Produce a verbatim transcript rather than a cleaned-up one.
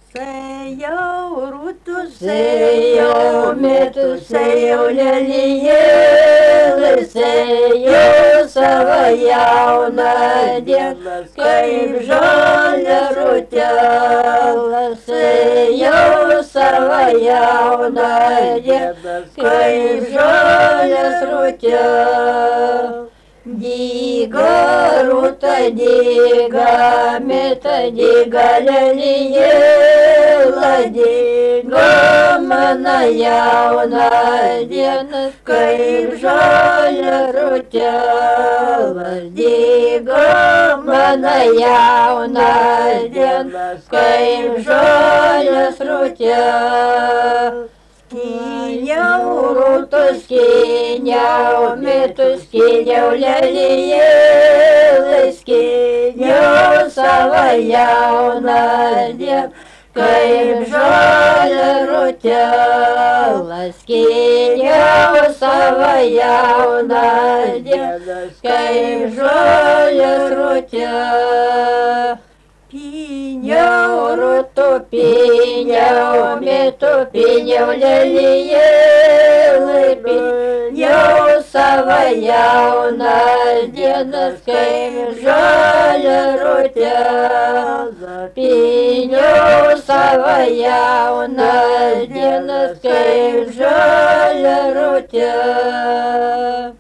Sėjau rūtus, Sėjau metus, sėjau lelijėlį, sėjau savo jauną dieną, kaip žolė rūtelą. Sėjau savo jauną dieną, kaip žolės rūtelą. Dyga rūta, dyga meta, dyga lelijėlą, dyga mano jauna diena, kaip žolė rūtelą. Dyga mano jauna diena, kaip žolės rūtelą. Skyniau rūtus, skyniau metus, skyniau lelijėlį, skyniau savo jauną dieną, kaip žolė rūtelą. Skyniau savo jauną dieną, kaip žolės rūtelą. Pyniau rūtų, pyniau metų, pyniau lelijėlį, pyniau savo jauną dieną, kaip žolė rūtelą. Pyniau savo jauną dieną, kaip žolė rūtelą.